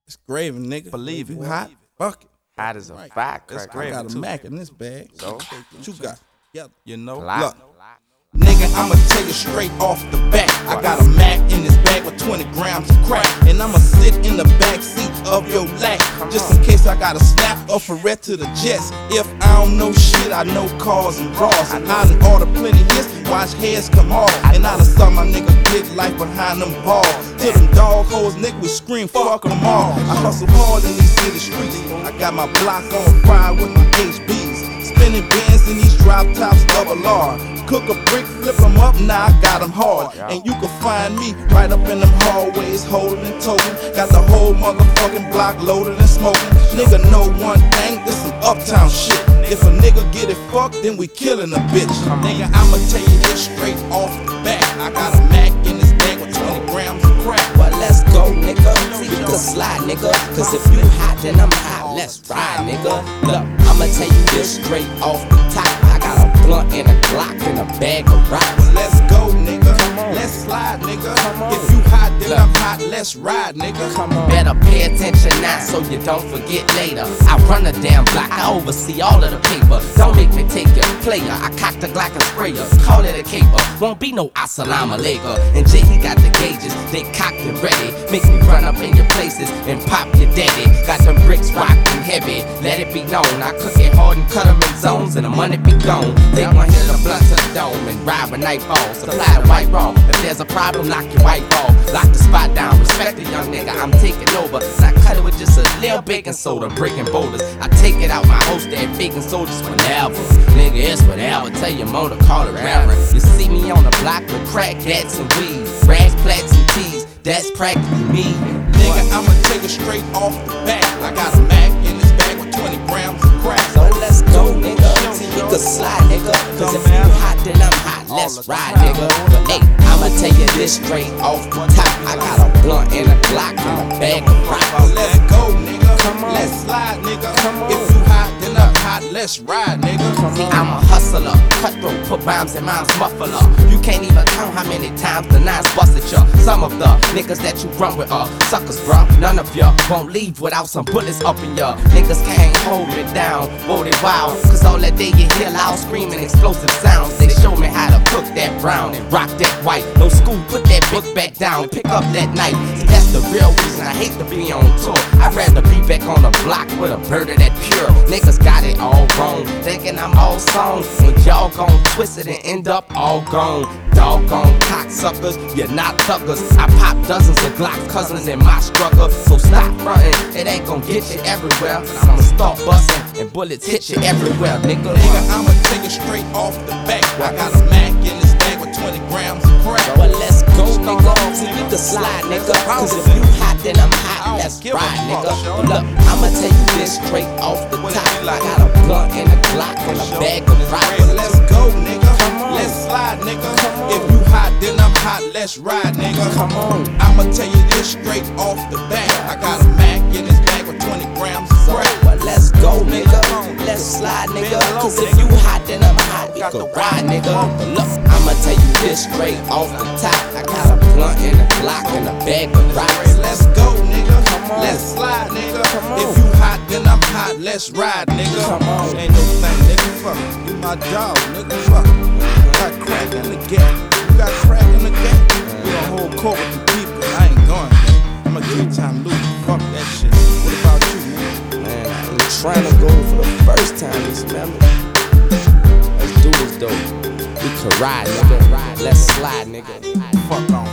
It's gravy, nigga. Believe it. You hot? Fuck it. Hot as a firecracker. I got a Mac in this bag. So? What you got? You know? Lock. Look. Nigga, I'ma tell you straight off the bat. I got a Mac in this bag with 20 grams of crack. And I'ma sit in the back seat of your lap. Just in case I gotta snap a Ferret to the jets. If I don't know shit, I know cars and bras. And I done ordered plenty hits, watch heads come off. And I done saw my nigga get life behind them balls. To them dog hoes, nigga, we scream, fuck them all. I hustle hard in these city streets. I got my block on fire with my HBs. Spinning bands in these drop tops, double R. Cook a brick, flip them up, now I got them hard. And you can find me right up in them hallways, holding and toting. Got the whole motherfucking block loaded and smoking. Nigga know one thing, this some uptown shit. If a nigga get it fucked, then we killing a bitch. Nigga, I'ma tell you this straight off the bat. I got a Mac in this bag with 20 grams of crack. But let's go, nigga. See, you can slide, nigga. Cause if you hot, then I'm hot. Let's ride, nigga. Look, I'ma tell you this straight off the top. I got a blunt and a Glock and a bag of rocks. Let's go, nigga. Let's slide, nigga. If you hot, then I'm hot. Let's ride, nigga. Better pay attention now so you don't forget later. I run a damn block, I oversee all of the paper. Don't make me take your player. I cock the Glock and spray ya. Call it a caper. Won't be no assalamu alaikum. And Jay, he got the gauges, they cocked and ready. Make me run up in your places and pop your daddy. Got them bricks rockin' heavy. Let it be known, I cook it hard and cut them in zones and the money be gone. They gon' hit the blunt to the dome and ride with nightfall. Supply white raw. If there's a problem, lock your white ball. Lock the spot down. Respect the young nigga, I'm taking over. And I cut it with just a little baking soda, breaking boulders. I take it out my host that baking soda's whenever. Nigga, it's whatever. Tell your motor, call it reverend. You see me on the block with crack, gats and weed, rags, plaques and tees. That's practically me. Nigga, I'ma take it straight off the bat. I got a Mac in this bag with 20 grams of crack. So let's go, nigga. See, you can slide, nigga. Cause if you hot, then I'm hot. Let's ride, nigga. Hey, I'ma tell you this straight off the top. I got a blunt and a Glock and a bag of rocks. Let's go, nigga. Let's slide, nigga. If you hot, then I'm hot. Let's ride, nigga. See, I'm a hustler, cutthroat, put rhymes in mom's muffler. You can't even count how many times the nines busted ya. Some of the niggas that you run with are suckers, bruh. None of ya won't leave without some bullets up in ya. Niggas can't hold me down, whoa they wild. Cause all that day you hear loud screaming explosive sounds. They show me how to cook that brown and rock that white. No school, put that book back down and pick up that knife. See, that's the real reason I hate to be on tour. I'd rather be back on the block with a bird of that pure. Niggas got it all wrong, thinking I'm all song. When y'all gon' twist it and end up all gone. Doggone cocksuckers, you're not thuggers. I pop dozens of Glock cousins in my struggle. So stop frontin', it ain't gon' get you everywhere. I'ma start bustin' and bullets hit you everywhere, nigga. Nigga, I'ma take it straight off the back. I got a Mac in this bag with 20 grams of crack. Well, let's go, nigga. See, you can slide, nigga. Cause if you hot, then I'm hot. Let's ride, nigga. Look, I'ma tell you this straight off the top. I got a blunt and a Glock and a bag of rocks. Let's go, nigga. Let's slide, nigga. If you hot, then I'm hot. Let's ride, nigga. Come on. I'ma tell you this straight off the bat. I got a Mac in this bag with 20 grams of crack. Well, let's go, nigga. Let's slide, nigga. Cause if you hot, then I'm hot. We can ride, nigga. Look, I'ma tell you this straight off the top. I got a blunt and a Glock and a bag of rocks. Let's go, nigga. Let's slide, nigga. If you hot, then I'm hot. Let's ride, nigga. Come on. Ain't no thing, nigga. Fuck. You my dog, nigga. Fuck. You got crack in the gap. You got crack in the gap. We don't hold court with the people. I ain't going there. I'ma give you time to lose. Fuck that shit. What about you, man? Man, I'm trying to go for the first time this member. Let's do this, though. We can ride, nigga. Let's slide, nigga. Fuck on.